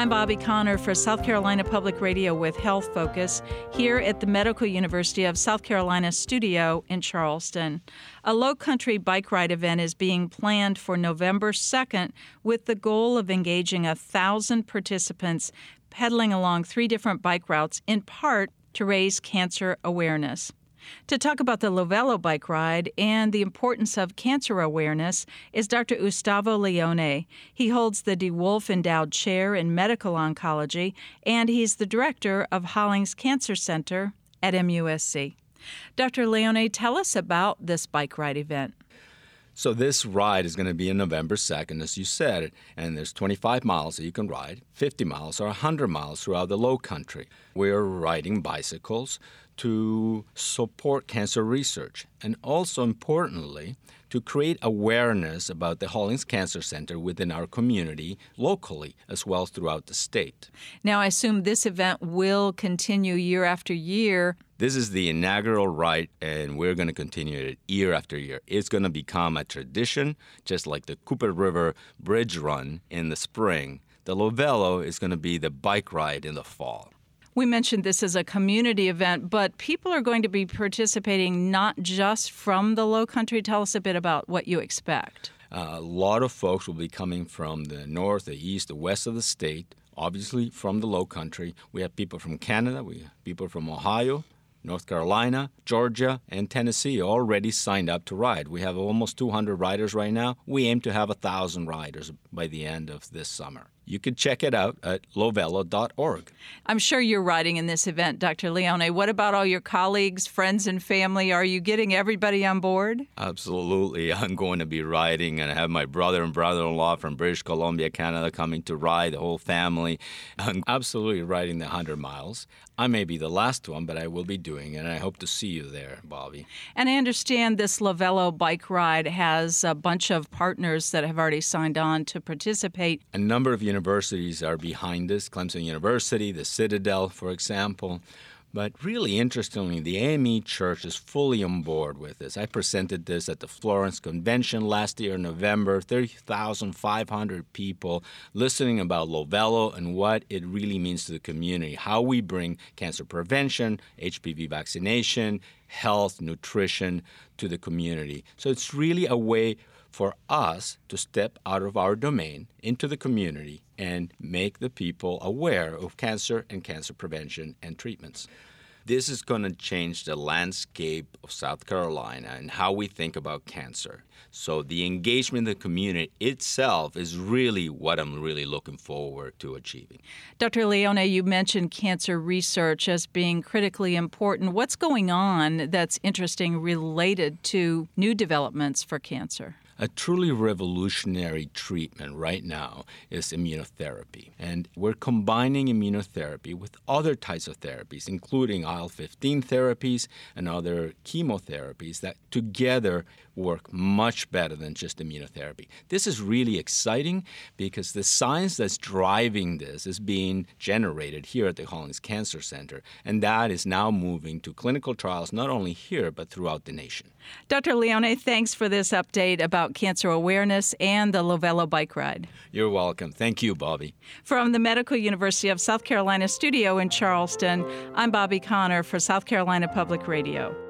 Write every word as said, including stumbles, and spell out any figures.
I'm Bobby Connor for South Carolina Public Radio with Health Focus here at the Medical University of South Carolina studio in Charleston. A low-country bike ride event is being planned for November second with the goal of engaging a thousand participants pedaling along three different bike routes, in part to raise cancer awareness. To talk about the Lovelo bike ride and the importance of cancer awareness is Doctor Gustavo Leone. He holds the DeWolf Endowed Chair in Medical Oncology, and he's the director of Hollings Cancer Center at M U S C. Doctor Leone, tell us about this bike ride event. So this ride is going to be on November second, as you said, and there's twenty-five miles that you can ride, fifty miles or one hundred miles throughout the Low Country. We're riding bicycles to support cancer research and also, importantly, to create awareness about the Hollings Cancer Center within our community locally as well as throughout the state. Now, I assume this event will continue year after year. This is the inaugural ride, and we're going to continue it year after year. It's going to become a tradition, just like the Cooper River Bridge Run in the spring. The Lovelo is going to be the bike ride in the fall. We mentioned this as a community event, but people are going to be participating not just from the Low Country. Tell us a bit about what you expect. Uh, a lot of folks will be coming from the north, the east, the west of the state, obviously from the Low Country. We have people from Canada, we have people from Ohio, North Carolina, Georgia, and Tennessee already signed up to ride. We have almost two hundred riders right now. We aim to have one thousand riders by the end of this summer. You can check it out at lovelo dot org. I'm sure you're riding in this event, Doctor Leone. What about all your colleagues, friends, and family? Are you getting everybody on board? Absolutely. I'm going to be riding, and I have my brother and brother-in-law from British Columbia, Canada, coming to ride, the whole family. I'm absolutely riding the one hundred miles. I may be the last one, but I will be doing it, and I hope to see you there, Bobby. And I understand this Lovelo bike ride has a bunch of partners that have already signed on to participate. A number of universities are behind this, Clemson University, the Citadel, for example. But really interestingly, the A M E Church is fully on board with this. I presented this at the Florence Convention last year in November, thirty thousand five hundred people listening about Lovelo and what it really means to the community, how we bring cancer prevention, H P V vaccination, health, nutrition to the community. So it's really a way for us to step out of our domain into the community and make the people aware of cancer and cancer prevention and treatments. This is going to change the landscape of South Carolina and how we think about cancer. So the engagement in the community itself is really what I'm really looking forward to achieving. Doctor Leone, you mentioned cancer research as being critically important. What's going on that's interesting related to new developments for cancer? A truly revolutionary treatment right now is immunotherapy. And we're combining immunotherapy with other types of therapies, including I L fifteen therapies and other chemotherapies that together work much better than just immunotherapy. This is really exciting because the science that's driving this is being generated here at the Hollings Cancer Center, and that is now moving to clinical trials not only here but throughout the nation. Doctor Leone, thanks for this update about cancer awareness and the Lovelo bike ride. You're welcome. Thank you, Bobby. From the Medical University of South Carolina studio in Charleston, I'm Bobby Connor for South Carolina Public Radio.